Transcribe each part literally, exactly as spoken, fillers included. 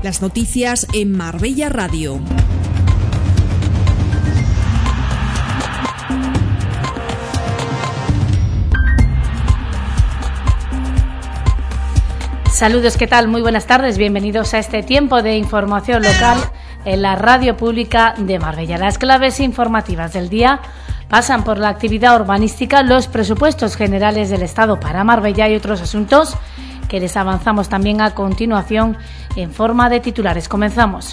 Las noticias en Marbella Radio. Saludos, ¿qué tal? Muy buenas tardes, bienvenidos a este tiempo de información local en la radio pública de Marbella. Las claves informativas del día pasan por la actividad urbanística, los presupuestos generales del Estado para Marbella y otros asuntos que les avanzamos también a continuación en forma de titulares. Comenzamos.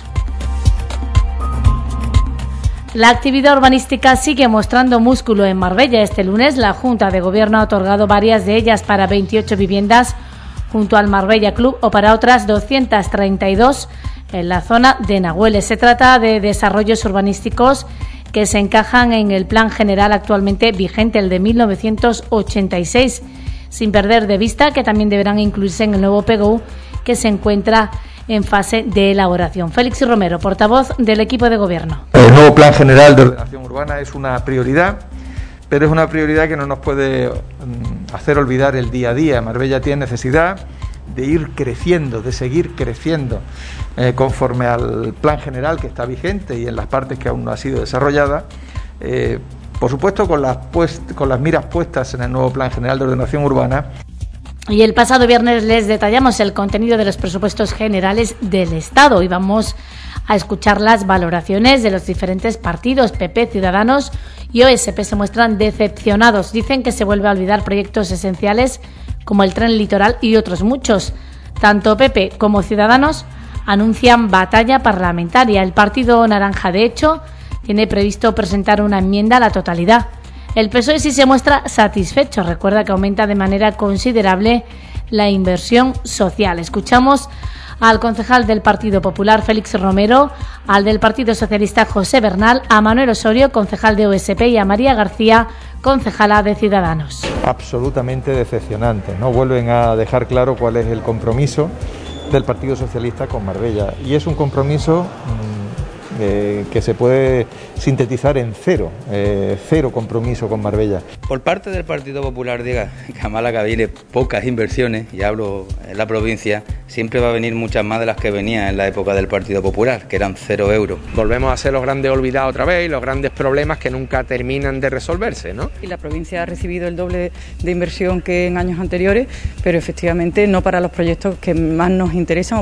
La actividad urbanística sigue mostrando músculo en Marbella. Este lunes la Junta de Gobierno ha otorgado varias de ellas para veintiocho viviendas junto al Marbella Club o para otras doscientas treinta y dos en la zona de Nahueles. Se trata de desarrollos urbanísticos que se encajan en el plan general actualmente vigente, el de mil novecientos ochenta y seis, sin perder de vista que también deberán incluirse en el nuevo P G U que se encuentra en fase de elaboración. Félix Romero, portavoz del equipo de Gobierno. El nuevo plan general de ordenación urbana es una prioridad, pero es una prioridad que no nos puede hacer olvidar el día a día. Marbella tiene necesidad de ir creciendo, de seguir creciendo eh, conforme al plan general que está vigente y en las partes que aún no ha sido desarrollada, eh, por supuesto con las, puest- con las miras puestas en el nuevo plan general de ordenación urbana. Y el pasado viernes les detallamos el contenido de los presupuestos generales del Estado y vamos a escuchar las valoraciones de los diferentes partidos. P P, Ciudadanos y O S P se muestran decepcionados. Dicen que se vuelve a olvidar proyectos esenciales como el tren litoral y otros muchos. Tanto P P como Ciudadanos anuncian batalla parlamentaria. El Partido Naranja, de hecho, tiene previsto presentar una enmienda a la totalidad. El P S O E sí se muestra satisfecho. Recuerda que aumenta de manera considerable la inversión social. Escuchamos al concejal del Partido Popular, Félix Romero, al del Partido Socialista, José Bernal, a Manuel Osorio, concejal de O S P, y a María García, concejala de Ciudadanos. Absolutamente decepcionante, ¿no? Vuelven a dejar claro cuál es el compromiso del Partido Socialista con Marbella, y es un compromiso mmm, eh, que se puede sintetizar en cero, eh, cero compromiso con Marbella. Por parte del Partido Popular, diga que a Málaga viene pocas inversiones, y hablo en la provincia, siempre va a venir muchas más de las que venían en la época del Partido Popular, que eran cero euros. Volvemos a ser los grandes olvidados otra vez y los grandes problemas que nunca terminan de resolverse, ¿no? Y la provincia ha recibido el doble de inversión que en años anteriores, pero efectivamente no para los proyectos que más nos interesan.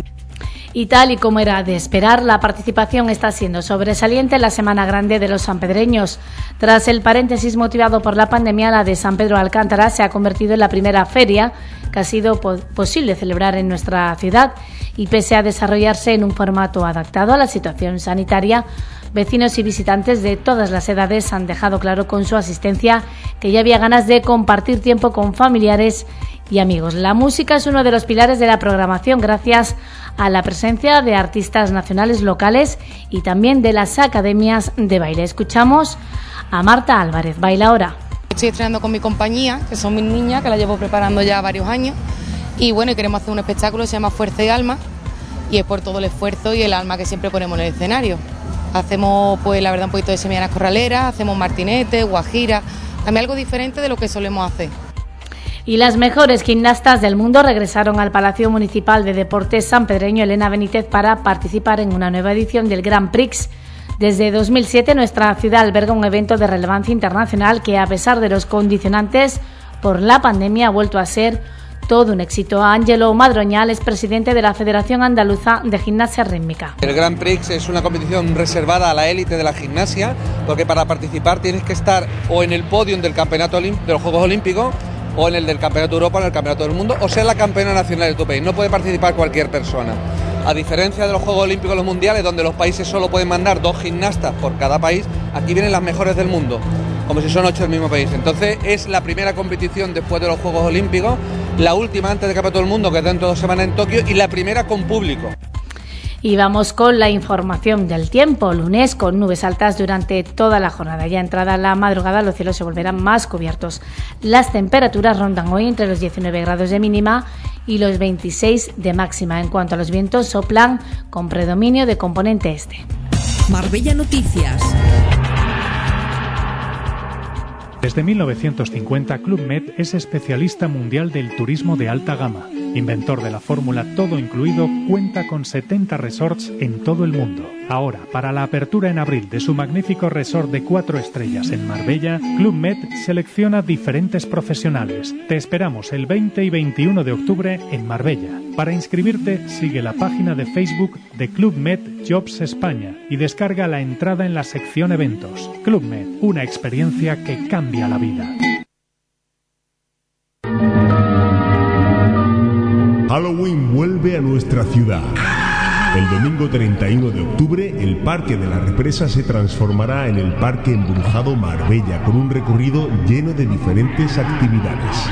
Y tal y como era de esperar, la participación está siendo sobresaliente en la Semana Grande de los sanpedreños. Tras el paréntesis motivado por la pandemia, la de San Pedro Alcántara se ha convertido en la primera feria que ha sido po- posible celebrar en nuestra ciudad, y pese a desarrollarse en un formato adaptado a la situación sanitaria, vecinos y visitantes de todas las edades han dejado claro con su asistencia que ya había ganas de compartir tiempo con familiares y amigos. La música es uno de los pilares de la programación, gracias a la presencia de artistas nacionales, locales y también de las academias de baile. Escuchamos a Marta Álvarez, Baila Ahora. Estoy estrenando con mi compañía, que son mis niñas, que la llevo preparando ya varios años, y bueno, y queremos hacer un espectáculo que se llama Fuerza y Alma, y es por todo el esfuerzo y el alma que siempre ponemos en el escenario. Hacemos, pues la verdad, un poquito de sevillanas corraleras, hacemos martinetes, guajiras, también algo diferente de lo que solemos hacer. Y las mejores gimnastas del mundo regresaron al Palacio Municipal de Deportes sanpedreño Elena Benítez para participar en una nueva edición del Grand Prix. Desde dos mil siete nuestra ciudad alberga un evento de relevancia internacional que, a pesar de los condicionantes por la pandemia, ha vuelto a ser todo un éxito. Ángelo Madroñal es presidente de la Federación Andaluza de Gimnasia Rítmica. El Grand Prix es una competición reservada a la élite de la gimnasia, porque para participar tienes que estar o en el podium del campeonato de los Juegos Olímpicos, o en el del Campeonato de Europa, o en el Campeonato del Mundo, o ser la campeona nacional de tu país. No puede participar cualquier persona. A diferencia de los Juegos Olímpicos y los Mundiales, donde los países solo pueden mandar dos gimnastas por cada país, aquí vienen las mejores del mundo, como si son ocho del mismo país. Entonces es la primera competición después de los Juegos Olímpicos, la última antes del Campeonato del Mundo, que es dentro de dos semanas en Tokio, y la primera con público. Y vamos con la información del tiempo. Lunes con nubes altas durante toda la jornada. Ya entrada la madrugada los cielos se volverán más cubiertos. Las temperaturas rondan hoy entre los diecinueve grados de mínima y los veintiséis de máxima. En cuanto a los vientos, soplan con predominio de componente este. Marbella Noticias. Desde mil novecientos cincuenta, Club Med es especialista mundial del turismo de alta gama. Inventor de la fórmula todo incluido, cuenta con setenta resorts en todo el mundo. Ahora, para la apertura en abril de su magnífico resort de cuatro estrellas en Marbella, Club Med selecciona diferentes profesionales. Te esperamos el veinte y veintiuno de octubre en Marbella. Para inscribirte, sigue la página de Facebook de Club Med Jobs España y descarga la entrada en la sección Eventos. Club Med, una experiencia que cambia la vida. Halloween vuelve a nuestra ciudad. El domingo treinta y uno de octubre, el Parque de la Represa se transformará en el Parque Embrujado Marbella, con un recorrido lleno de diferentes actividades.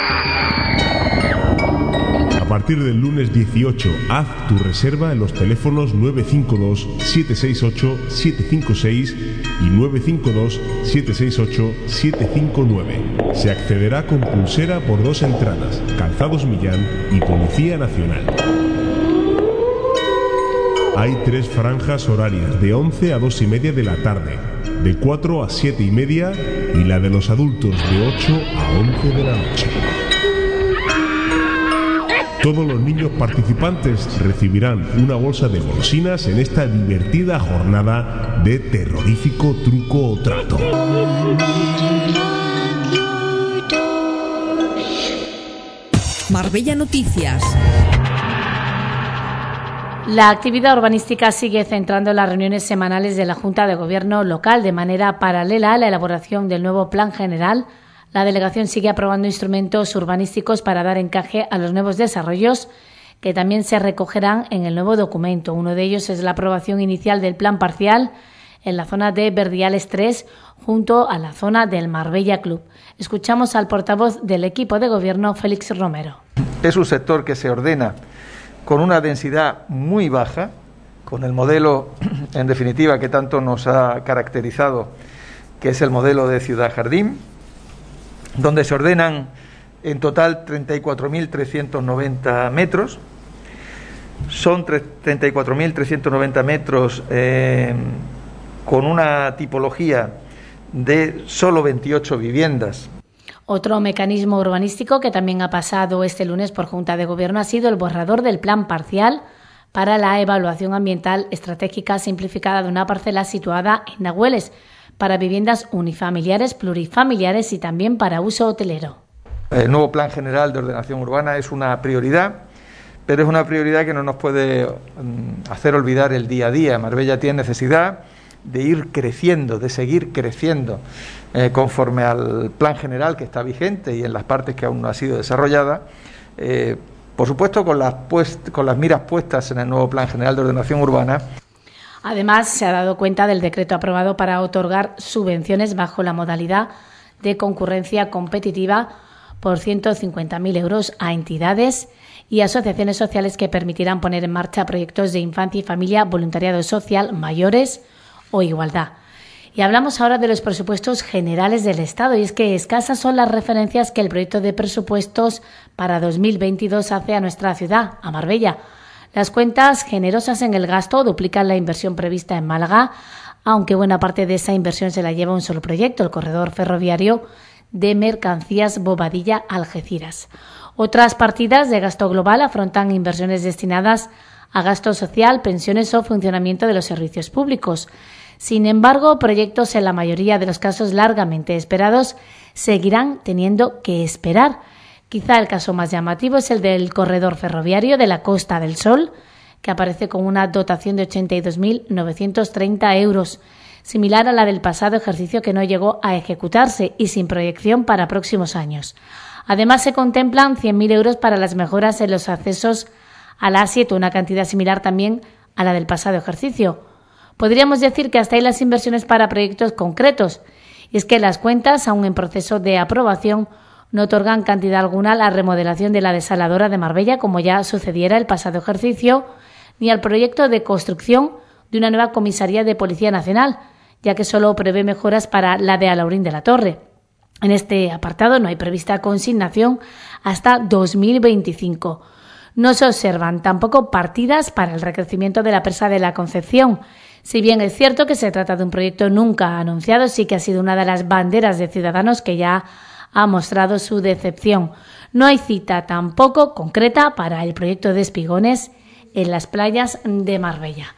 A partir del lunes dieciocho, haz tu reserva en los teléfonos nueve cinco dos, siete seis ocho, siete cinco seis y nueve cinco dos, siete seis ocho, siete cinco nueve. Se accederá con pulsera por dos entradas, Calzados Millán y Policía Nacional. Hay tres franjas horarias, de once a dos y media de la tarde, de cuatro a siete y media y la de los adultos de ocho a once de la noche. Todos los niños participantes recibirán una bolsa de golosinas en esta divertida jornada de terrorífico truco o trato. Marbella Noticias. La actividad urbanística sigue centrando las reuniones semanales de la Junta de Gobierno local. De manera paralela a la elaboración del nuevo Plan General, la delegación sigue aprobando instrumentos urbanísticos para dar encaje a los nuevos desarrollos que también se recogerán en el nuevo documento. Uno de ellos es la aprobación inicial del plan parcial en la zona de Verdiales tres, junto a la zona del Marbella Club. Escuchamos al portavoz del equipo de gobierno, Félix Romero. Es un sector que se ordena con una densidad muy baja, con el modelo, en definitiva, que tanto nos ha caracterizado, que es el modelo de ciudad-jardín, donde se ordenan en total treinta y cuatro mil trescientos noventa metros. Son treinta y cuatro mil trescientos noventa metros eh, con una tipología de solo veintiocho viviendas. Otro mecanismo urbanístico que también ha pasado este lunes por Junta de Gobierno ha sido el borrador del plan parcial para la evaluación ambiental estratégica simplificada de una parcela situada en Nahueles para viviendas unifamiliares, plurifamiliares y también para uso hotelero. El nuevo Plan General de Ordenación Urbana es una prioridad, pero es una prioridad que no nos puede hacer olvidar el día a día. Marbella tiene necesidad de ir creciendo, de seguir creciendo eh, conforme al plan general que está vigente y en las partes que aún no ha sido desarrollada, eh, por supuesto con las, puest- con las miras puestas en el nuevo Plan General de Ordenación Urbana. Además, se ha dado cuenta del decreto aprobado para otorgar subvenciones bajo la modalidad de concurrencia competitiva por ciento cincuenta mil euros a entidades y asociaciones sociales que permitirán poner en marcha proyectos de infancia y familia, voluntariado social, mayores o igualdad. Y hablamos ahora de los presupuestos generales del Estado, y es que escasas son las referencias que el proyecto de presupuestos para dos mil veintidós hace a nuestra ciudad, a Marbella. Las cuentas generosas en el gasto duplican la inversión prevista en Málaga, aunque buena parte de esa inversión se la lleva un solo proyecto, el corredor ferroviario de mercancías Bobadilla-Algeciras. Otras partidas de gasto global afrontan inversiones destinadas a gasto social, pensiones o funcionamiento de los servicios públicos. Sin embargo, proyectos en la mayoría de los casos largamente esperados seguirán teniendo que esperar. Quizá el caso más llamativo es el del corredor ferroviario de la Costa del Sol, que aparece con una dotación de ochenta y dos mil novecientos treinta euros, similar a la del pasado ejercicio que no llegó a ejecutarse y sin proyección para próximos años. Además, se contemplan cien mil euros para las mejoras en los accesos a la A siete, una cantidad similar también a la del pasado ejercicio. Podríamos decir que hasta ahí las inversiones para proyectos concretos, y es que las cuentas, aún en proceso de aprobación, no otorgan cantidad alguna a la remodelación de la desaladora de Marbella, como ya sucediera el pasado ejercicio, ni al proyecto de construcción de una nueva comisaría de Policía Nacional, ya que solo prevé mejoras para la de Alaurín de la Torre. En este apartado no hay prevista consignación hasta dos mil veinticinco. No se observan tampoco partidas para el recrecimiento de la presa de la Concepción. Si bien es cierto que se trata de un proyecto nunca anunciado, sí que ha sido una de las banderas de Ciudadanos que ya ha mostrado su decepción. No hay cita tampoco concreta para el proyecto de Espigones en las playas de Marbella.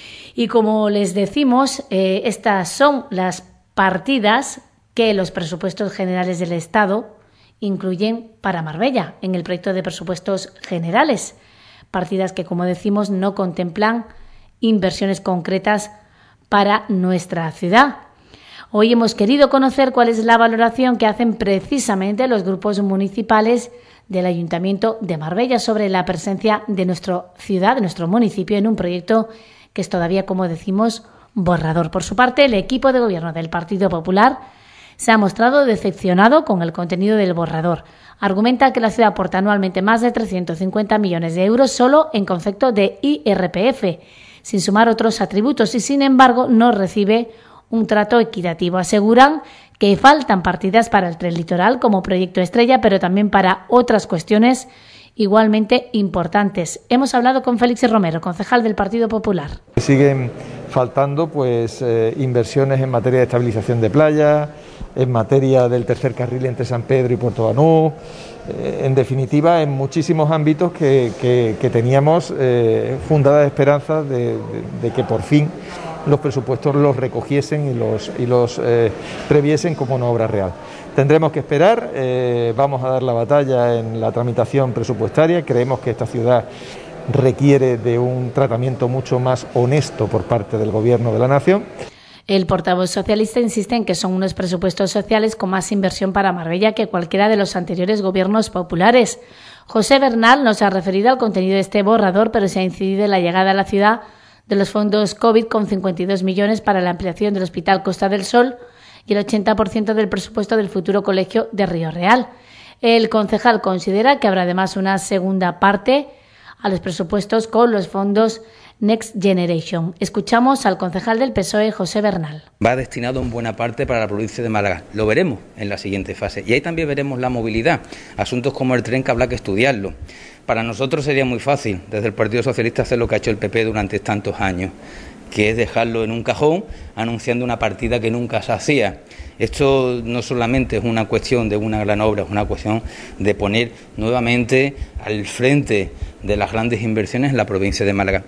Y como les decimos, eh, estas son las partidas que los presupuestos generales del Estado incluyen para Marbella en el proyecto de presupuestos generales. Partidas que, como decimos, no contemplan inversiones concretas para nuestra ciudad. Hoy hemos querido conocer cuál es la valoración que hacen precisamente los grupos municipales del Ayuntamiento de Marbella sobre la presencia de nuestra ciudad, de nuestro municipio, en un proyecto que es todavía, como decimos, borrador. Por su parte, el equipo de gobierno del Partido Popular se ha mostrado decepcionado con el contenido del borrador. Argumenta que la ciudad aporta anualmente más de trescientos cincuenta millones de euros solo en concepto de I R P F, sin sumar otros atributos, y sin embargo no recibe un trato equitativo. Aseguran que faltan partidas para el tren litoral como proyecto estrella, pero también para otras cuestiones igualmente importantes. Hemos hablado con Félix Romero, concejal del Partido Popular. Siguen faltando pues eh, inversiones en materia de estabilización de playa, en materia del tercer carril entre San Pedro y Puerto Banús, eh, en definitiva en muchísimos ámbitos que, que, que teníamos eh, fundadas esperanzas de, de, de que por fin los presupuestos los recogiesen y los, y los eh, previesen como una obra real. Tendremos que esperar, eh, vamos a dar la batalla en la tramitación presupuestaria. Creemos que esta ciudad requiere de un tratamiento mucho más honesto por parte del Gobierno de la Nación. El portavoz socialista insiste en que son unos presupuestos sociales con más inversión para Marbella que cualquiera de los anteriores gobiernos populares. José Bernal no se ha referido al contenido de este borrador, pero se ha incidido en la llegada a la ciudad de los fondos COVID con cincuenta y dos millones para la ampliación del Hospital Costa del Sol y el ochenta por ciento del presupuesto del futuro colegio de Río Real. El concejal considera que habrá además una segunda parte a los presupuestos con los fondos Next Generation. Escuchamos al concejal del P S O E, José Bernal. Va destinado en buena parte para la provincia de Málaga. Lo veremos en la siguiente fase. Y ahí también veremos la movilidad. Asuntos como el tren que habrá que estudiarlo. Para nosotros sería muy fácil, desde el Partido Socialista, hacer lo que ha hecho el P P durante tantos años, que es dejarlo en un cajón anunciando una partida que nunca se hacía. Esto no solamente es una cuestión de una gran obra, es una cuestión de poner nuevamente al frente de las grandes inversiones en la provincia de Málaga.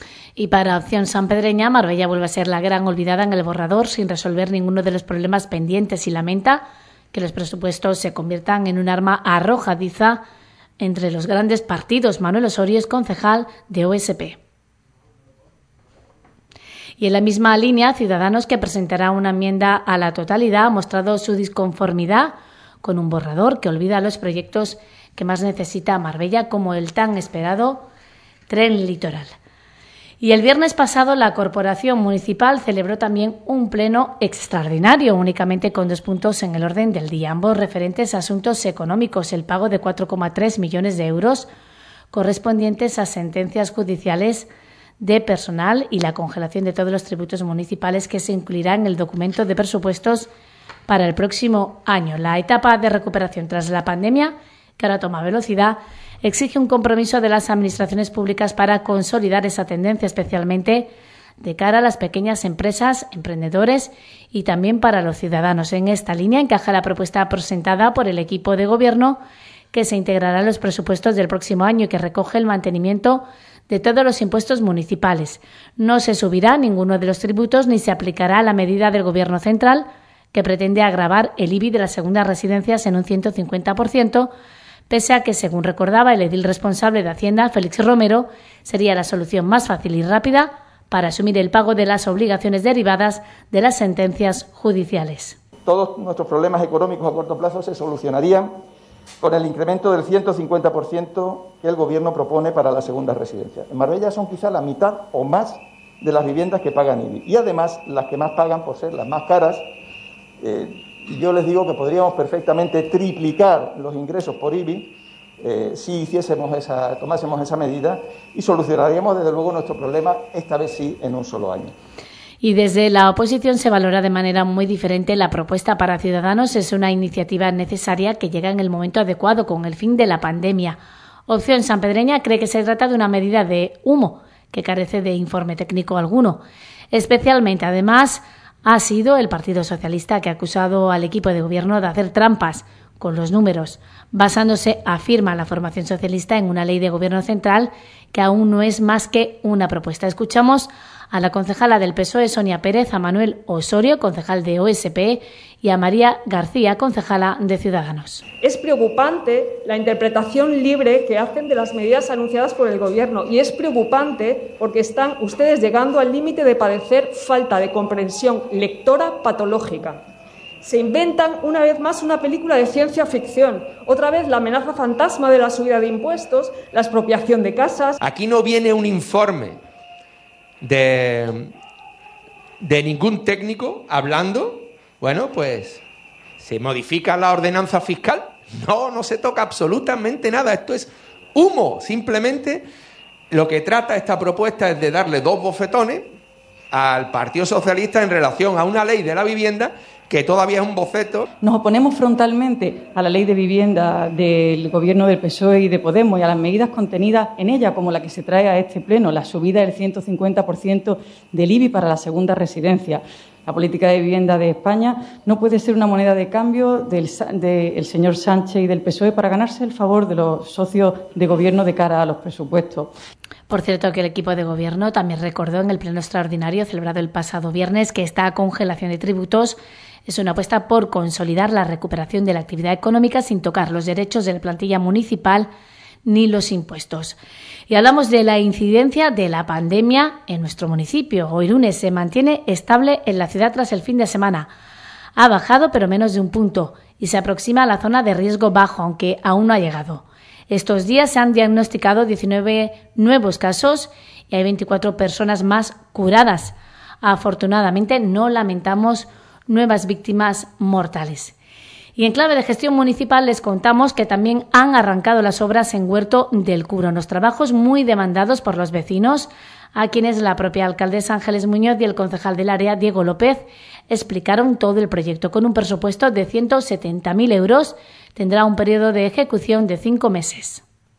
Y para Opción Sanpedreña, Marbella vuelve a ser la gran olvidada en el borrador sin resolver ninguno de los problemas pendientes y lamenta que los presupuestos se conviertan en un arma arrojadiza entre los grandes partidos. Manuel Osorio es concejal de O S P. Y en la misma línea, Ciudadanos, que presentará una enmienda a la totalidad, ha mostrado su disconformidad con un borrador que olvida los proyectos que más necesita Marbella, como el tan esperado tren litoral. Y el viernes pasado la Corporación Municipal celebró también un pleno extraordinario, únicamente con dos puntos en el orden del día, ambos referentes a asuntos económicos, el pago de cuatro coma tres millones de euros correspondientes a sentencias judiciales de personal y la congelación de todos los tributos municipales que se incluirá en el documento de presupuestos para el próximo año. La etapa de recuperación tras la pandemia, que ahora toma velocidad, exige un compromiso de las administraciones públicas para consolidar esa tendencia, especialmente de cara a las pequeñas empresas, emprendedores y también para los ciudadanos. En esta línea encaja la propuesta presentada por el equipo de gobierno que se integrará en los presupuestos del próximo año y que recoge el mantenimiento de todos los impuestos municipales. No se subirá ninguno de los tributos ni se aplicará la medida del Gobierno central que pretende agravar el I B I de las segundas residencias en un ciento cincuenta por ciento, pese a que, según recordaba el edil responsable de Hacienda, Félix Romero, sería la solución más fácil y rápida para asumir el pago de las obligaciones derivadas de las sentencias judiciales. Todos nuestros problemas económicos a corto plazo se solucionarían con el incremento del ciento cincuenta por ciento que el Gobierno propone para las segundas residencias. En Marbella son quizá la mitad o más de las viviendas que pagan I B I y además las que más pagan por ser las más caras. Eh, yo les digo que podríamos perfectamente triplicar los ingresos por I B I eh, si hiciésemos esa, tomásemos esa medida y solucionaríamos desde luego nuestro problema, esta vez sí, en un solo año. Y desde la oposición se valora de manera muy diferente la propuesta para Ciudadanos. Es una iniciativa necesaria que llega en el momento adecuado con el fin de la pandemia. Opción Sanpedreña cree que se trata de una medida de humo que carece de informe técnico alguno. Especialmente, además, ha sido el Partido Socialista que ha acusado al equipo de gobierno de hacer trampas con los números, basándose, afirma la formación socialista, en una ley de gobierno central que aún no es más que una propuesta. Escuchamos a la concejala del P S O E, Sonia Pérez, a Manuel Osorio, concejal de O S P, y a María García, concejala de Ciudadanos. Es preocupante la interpretación libre que hacen de las medidas anunciadas por el Gobierno y es preocupante porque están ustedes llegando al límite de padecer falta de comprensión lectora patológica. Se inventan una vez más una película de ciencia ficción, otra vez la amenaza fantasma de la subida de impuestos, la expropiación de casas. Aquí no viene un informe de, de ningún técnico hablando, bueno, pues ¿se modifica la ordenanza fiscal? No, no se toca absolutamente nada, esto es humo. Simplemente lo que trata esta propuesta es de darle dos bofetones al Partido Socialista en relación a una ley de la vivienda que todavía es un boceto. Nos oponemos frontalmente a la ley de vivienda del Gobierno del P S O E y de Podemos y a las medidas contenidas en ella, como la que se trae a este pleno, la subida del ciento cincuenta por ciento del I B I para la segunda residencia. La política de vivienda de España no puede ser una moneda de cambio del, del señor Sánchez y del P S O E para ganarse el favor de los socios de Gobierno de cara a los presupuestos. Por cierto, que el equipo de Gobierno también recordó en el pleno extraordinario celebrado el pasado viernes que esta congelación de tributos es una apuesta por consolidar la recuperación de la actividad económica sin tocar los derechos de la plantilla municipal ni los impuestos. Y hablamos de la incidencia de la pandemia en nuestro municipio. Hoy lunes se mantiene estable en la ciudad tras el fin de semana. Ha bajado, pero menos de un punto, y se aproxima a la zona de riesgo bajo, aunque aún no ha llegado. Estos días se han diagnosticado diecinueve nuevos casos y hay veinticuatro personas más curadas. Afortunadamente, no lamentamos nuevas víctimas mortales. Y en clave de gestión municipal les contamos que también han arrancado las obras en Huerto del Curo, unos trabajos muy demandados por los vecinos, a quienes la propia alcaldesa Ángeles Muñoz y el concejal del área, Diego López, explicaron todo el proyecto. Con un presupuesto de ciento setenta mil euros, tendrá un periodo de ejecución de cinco meses.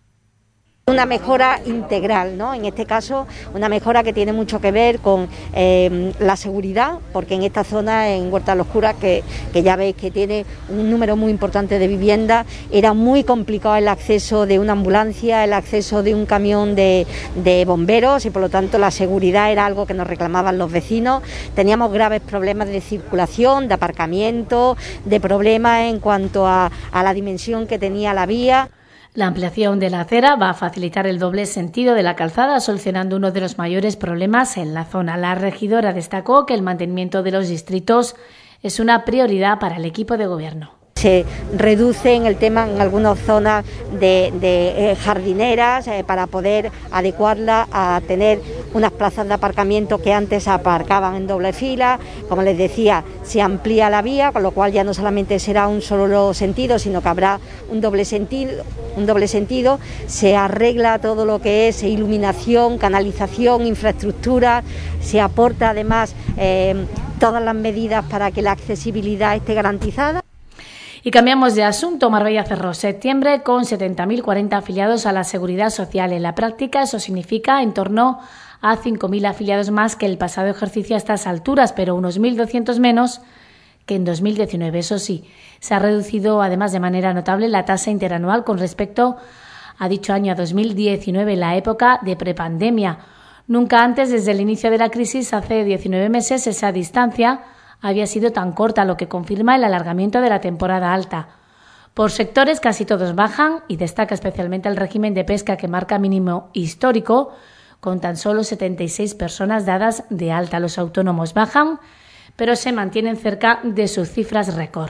Una mejora integral, ¿no? En este caso, una mejora que tiene mucho que ver con eh, la seguridad, porque en esta zona, en Huerta de los Curas, que, que ya veis que tiene un número muy importante de viviendas, era muy complicado el acceso de una ambulancia, el acceso de un camión de, de bomberos y por lo tanto la seguridad era algo que nos reclamaban los vecinos. Teníamos graves problemas de circulación, de aparcamiento, de problemas en cuanto a, a la dimensión que tenía la vía. La ampliación de la acera va a facilitar el doble sentido de la calzada, solucionando uno de los mayores problemas en la zona. La regidora destacó que el mantenimiento de los distritos es una prioridad para el equipo de gobierno. Se reduce en el tema en algunas zonas de, de eh, jardineras eh, para poder adecuarla a tener unas plazas de aparcamiento que antes aparcaban en doble fila. Como les decía, se amplía la vía, con lo cual ya no solamente será un solo sentido, sino que habrá un doble sentido, un doble sentido. Se arregla todo lo que es iluminación, canalización, infraestructura. Se aporta además eh, todas las medidas para que la accesibilidad esté garantizada. Y cambiamos de asunto. Marbella cerró septiembre con setenta mil cuarenta afiliados a la Seguridad Social. En la práctica eso significa en torno a cinco mil afiliados más que el pasado ejercicio a estas alturas, pero unos mil doscientos menos que en dos mil diecinueve. Eso sí, se ha reducido además de manera notable la tasa interanual con respecto a dicho año, a dos mil diecinueve, la época de prepandemia. Nunca antes, desde el inicio de la crisis, hace diecinueve meses, esa distancia había sido tan corta, lo que confirma el alargamiento de la temporada alta. Por sectores casi todos bajan y destaca especialmente el régimen de pesca que marca mínimo histórico con tan solo setenta y seis personas dadas de alta. Los autónomos bajan, pero se mantienen cerca de sus cifras récord.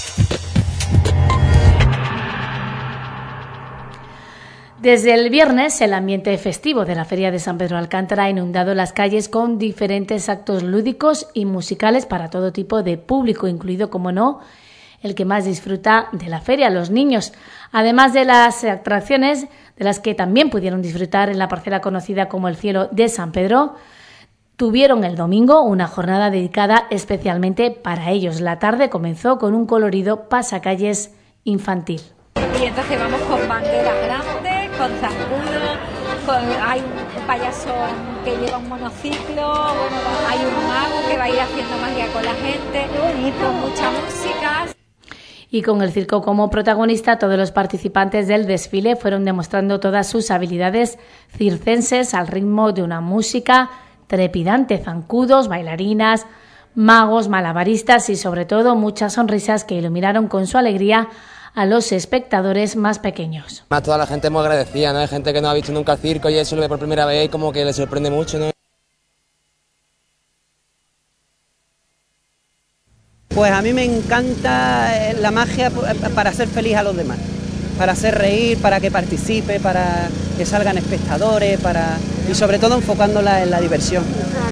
Desde el viernes, el ambiente festivo de la Feria de San Pedro Alcántara ha inundado las calles con diferentes actos lúdicos y musicales para todo tipo de público, incluido, como no, el que más disfruta de la feria, los niños. Además de las atracciones de las que también pudieron disfrutar en la parcela conocida como el Cielo de San Pedro, tuvieron el domingo una jornada dedicada especialmente para ellos. La tarde comenzó con un colorido pasacalles infantil. Y entonces vamos con banderas grandes, con zancudo, hay un payaso que lleva un monociclo, bueno, hay un mago que va a ir haciendo magia con la gente, con mucha música. Y con el circo como protagonista, todos los participantes del desfile fueron demostrando todas sus habilidades circenses al ritmo de una música trepidante, zancudos, bailarinas, magos, malabaristas y sobre todo muchas sonrisas que iluminaron con su alegría a los espectadores más pequeños. Más toda la gente muy agradecida, ¿no? Hay gente que no ha visto nunca el circo y eso lo ve por primera vez y como que le sorprende mucho, ¿no? Pues a mí me encanta la magia para hacer feliz a los demás, para hacer reír, para que participe, para que salgan espectadores, para y sobre todo enfocándola en la diversión.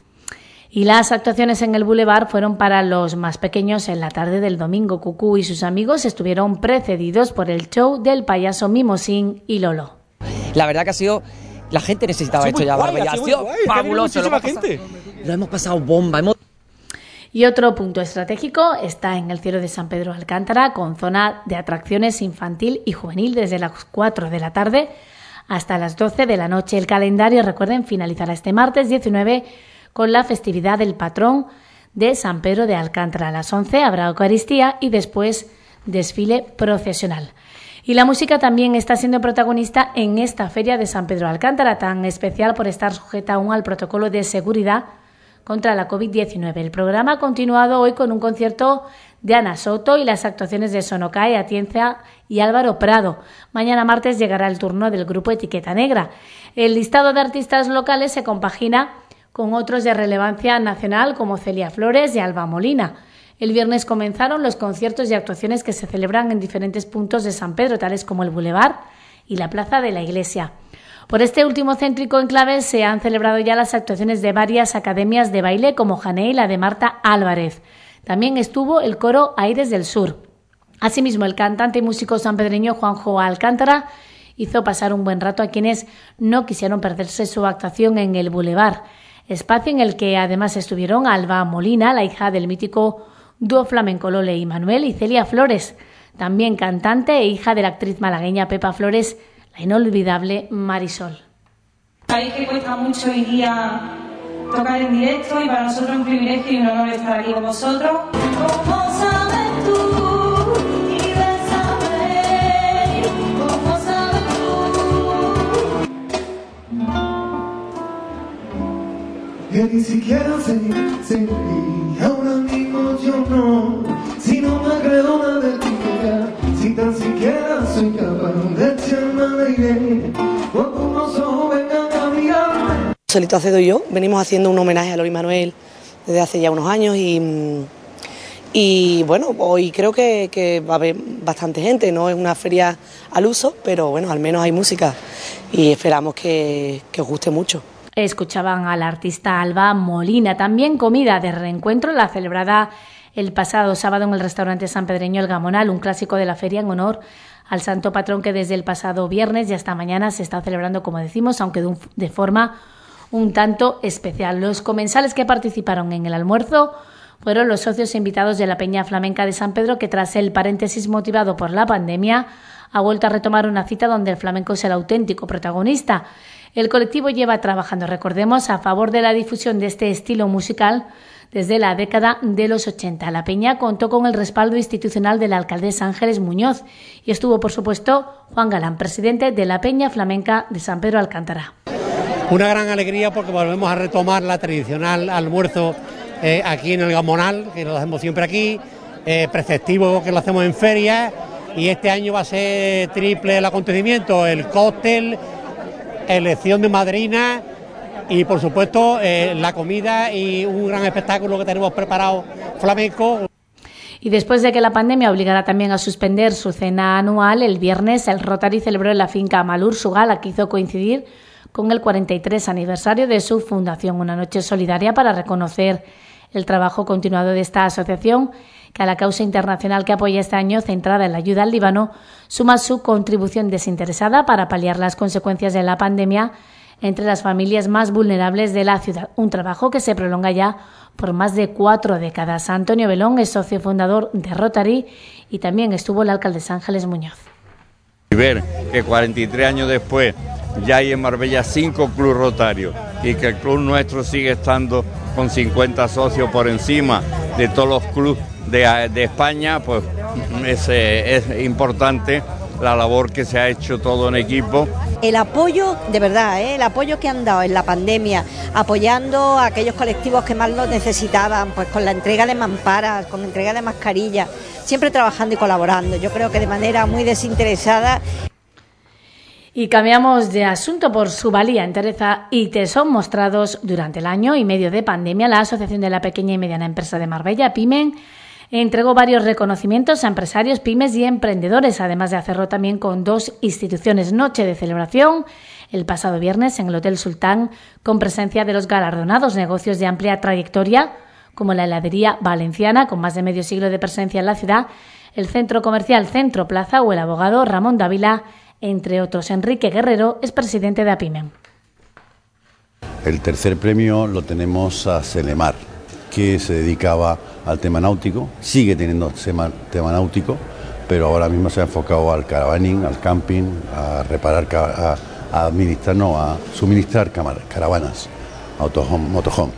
Y las actuaciones en el Boulevard fueron para los más pequeños en la tarde del domingo. Cucú y sus amigos estuvieron precedidos por el show del payaso Mimosín y Lolo. La verdad que ha sido... La gente necesitaba esto ya, Marbella. Ha sido fabuloso. Lo, gente. lo hemos pasado bomba. Hemos... Y otro punto estratégico está en el cielo de San Pedro Alcántara, con zona de atracciones infantil y juvenil desde las cuatro de la tarde hasta las doce de la noche. El calendario, recuerden, finalizará este martes diecinueve con la festividad del patrón de San Pedro de Alcántara. A las once habrá Eucaristía y después desfile procesional. Y la música también está siendo protagonista en esta feria de San Pedro de Alcántara, tan especial por estar sujeta aún al protocolo de seguridad contra la covid diecinueve. El programa ha continuado hoy con un concierto de Ana Soto y las actuaciones de Sonocae, Atienza y Álvaro Prado. Mañana martes llegará el turno del grupo Etiqueta Negra. El listado de artistas locales se compagina con otros de relevancia nacional como Celia Flores y Alba Molina. El viernes comenzaron los conciertos y actuaciones que se celebran en diferentes puntos de San Pedro, tales como el Boulevard y la Plaza de la Iglesia. Por este último céntrico enclave se han celebrado ya las actuaciones de varias academias de baile como Jané y la de Marta Álvarez. También estuvo el coro Aires del Sur. Asimismo, el cantante y músico sanpedreño Juanjo Alcántara hizo pasar un buen rato a quienes no quisieron perderse su actuación en el Boulevard, espacio en el que además estuvieron Alba Molina, la hija del mítico dúo flamenco Lole y Manuel, y Celia Flores, también cantante e hija de la actriz malagueña Pepa Flores, la inolvidable Marisol. Sabéis que cuesta mucho hoy día tocar en directo y para nosotros es un privilegio y un honor estar aquí con vosotros. ¿Cómo sabes tú? Y de saber, ¿cómo sabes tú? Que ni siquiera sé, sé, y ahora mismo yo no, si no me creo nada de ti, si tan siquiera soy capaz de echarme al aire, cuando unos ojos vengan a mirarme. Solito Acedo y yo venimos haciendo un homenaje a Loli Manuel desde hace ya unos años y, y bueno, hoy creo que, que va a haber bastante gente, no es una feria al uso, pero bueno, al menos hay música y esperamos que, que os guste mucho. Escuchaban al artista Alba Molina. También comida de reencuentro, la celebrada el pasado sábado en el restaurante sanpedreño El Gamonal, un clásico de la feria en honor al santo patrón que desde el pasado viernes y hasta mañana se está celebrando, como decimos, aunque de, un, de forma un tanto especial. Los comensales que participaron en el almuerzo fueron los socios invitados de la Peña Flamenca de San Pedro, que tras el paréntesis motivado por la pandemia ha vuelto a retomar una cita donde el flamenco es el auténtico protagonista. El colectivo lleva trabajando, recordemos, a favor de la difusión de este estilo musical desde la década de los ochenta. La Peña contó con el respaldo institucional de la alcaldesa Ángeles Muñoz y estuvo, por supuesto, Juan Galán, presidente de la Peña Flamenca de San Pedro Alcántara. Una gran alegría porque volvemos a retomar la tradicional almuerzo eh, aquí en el Gamonal, que lo hacemos siempre aquí, eh, preceptivo que lo hacemos en feria, y este año va a ser triple el acontecimiento, el cóctel, elección de madrina y por supuesto eh, la comida y un gran espectáculo que tenemos preparado flamenco. Y después de que la pandemia obligara también a suspender su cena anual, el viernes el Rotary celebró en la finca Malur su gala, que hizo coincidir con el cuarenta y tres aniversario de su fundación, una noche solidaria para reconocer el trabajo continuado de esta asociación, que a la causa internacional que apoya este año, centrada en la ayuda al Líbano, suma su contribución desinteresada para paliar las consecuencias de la pandemia entre las familias más vulnerables de la ciudad. Un trabajo que se prolonga ya por más de cuatro décadas. Antonio Belón es socio fundador de Rotary y también estuvo la alcaldesa Ángeles Muñoz. Y ver que cuarenta y tres años después ya hay en Marbella cinco clubes rotarios y que el club nuestro sigue estando con cincuenta socios por encima de todos los clubes de, de España, pues es, es importante la labor que se ha hecho todo en equipo. El apoyo, de verdad, ¿eh? el apoyo que han dado en la pandemia, apoyando a aquellos colectivos que más lo necesitaban, pues con la entrega de mamparas, con la entrega de mascarillas, siempre trabajando y colaborando, yo creo que de manera muy desinteresada. Y cambiamos de asunto. Por su valía, entereza y tesón mostrados durante el año y medio de pandemia, la Asociación de la Pequeña y Mediana Empresa de Marbella, PYME, entregó varios reconocimientos a empresarios, pymes y emprendedores, además de hacerlo también con dos instituciones. Noche de celebración el pasado viernes en el Hotel Sultán, con presencia de los galardonados negocios de amplia trayectoria, como la heladería valenciana, con más de medio siglo de presencia en la ciudad, el centro comercial Centro Plaza o el abogado Ramón Dávila, entre otros. Enrique Guerrero es presidente de APYME. El tercer premio lo tenemos a Celemar, que se dedicaba al tema náutico, sigue teniendo tema, tema náutico, pero ahora mismo se ha enfocado al caravaning, al camping, a reparar, a, a administrar, no, a suministrar caravanas, autohome, motorhome.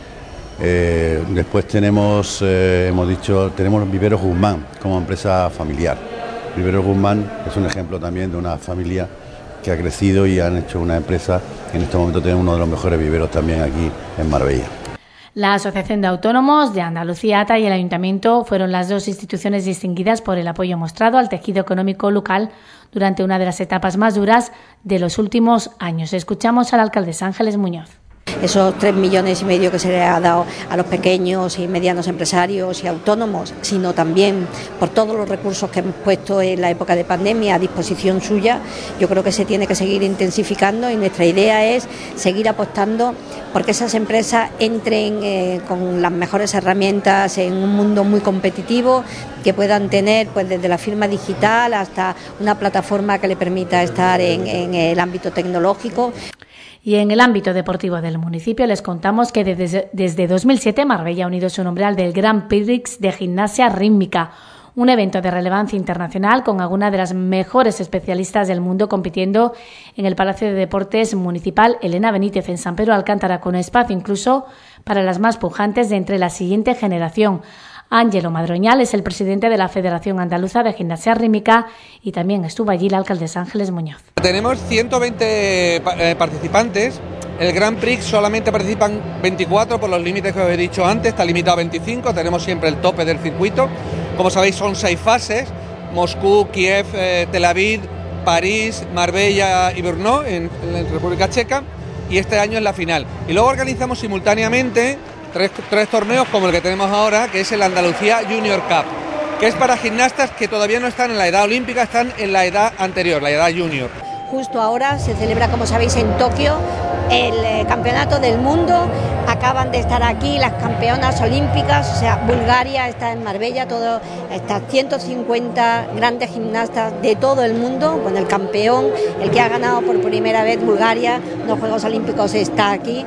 Eh, después tenemos, eh, hemos dicho, tenemos Viveros Guzmán como empresa familiar. Viveros Guzmán es un ejemplo también de una familia que ha crecido y han hecho una empresa. En este momento tenemos uno de los mejores viveros también aquí en Marbella. La Asociación de Autónomos de Andalucía, A T A, y el Ayuntamiento fueron las dos instituciones distinguidas por el apoyo mostrado al tejido económico local durante una de las etapas más duras de los últimos años. Escuchamos a la alcaldesa Ángeles Muñoz. Esos tres millones y medio que se le ha dado a los pequeños y medianos empresarios y autónomos, sino también por todos los recursos que hemos puesto en la época de pandemia a disposición suya, yo creo que se tiene que seguir intensificando y nuestra idea es seguir apostando porque esas empresas entren eh, con las mejores herramientas en un mundo muy competitivo, que puedan tener pues desde la firma digital hasta una plataforma que le permita estar en, en el ámbito tecnológico. Y en el ámbito deportivo del municipio les contamos que desde, desde dos mil siete Marbella ha unido su nombre al del Grand Prix de Gimnasia Rítmica, un evento de relevancia internacional con algunas de las mejores especialistas del mundo compitiendo en el Palacio de Deportes Municipal Elena Benítez en San Pedro Alcántara, con espacio incluso para las más pujantes de entre la siguiente generación. Ángelo Madroñal es el presidente de la Federación Andaluza de Gimnasia Rítmica y también estuvo allí la alcaldesa Ángeles Muñoz. Tenemos ciento veinte eh, participantes. El Grand Prix solamente participan veinticuatro por los límites que os he dicho antes, está limitado a veinticinco, tenemos siempre el tope del circuito. Como sabéis son seis fases, Moscú, Kiev, eh, Tel Aviv, París, Marbella y Brno en, en la República Checa, y este año es la final. Y luego organizamos simultáneamente Tres, tres torneos como el que tenemos ahora, que es el Andalucía Junior Cup, que es para gimnastas que todavía no están en la edad olímpica, están en la edad anterior, la edad junior. Justo ahora se celebra, como sabéis, en Tokio el eh, Campeonato del Mundo. Acaban de estar aquí las campeonas olímpicas, o sea, Bulgaria está en Marbella, todo, estas ciento cincuenta grandes gimnastas de todo el mundo. Bueno, el campeón, el que ha ganado por primera vez Bulgaria los Juegos Olímpicos, está aquí.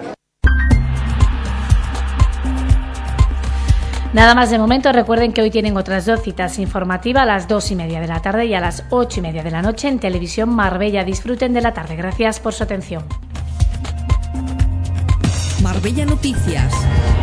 Nada más de momento. Recuerden que hoy tienen otras dos citas informativas a las dos y media de la tarde y a las ocho y media de la noche en Televisión Marbella. Disfruten de la tarde. Gracias por su atención. Marbella Noticias.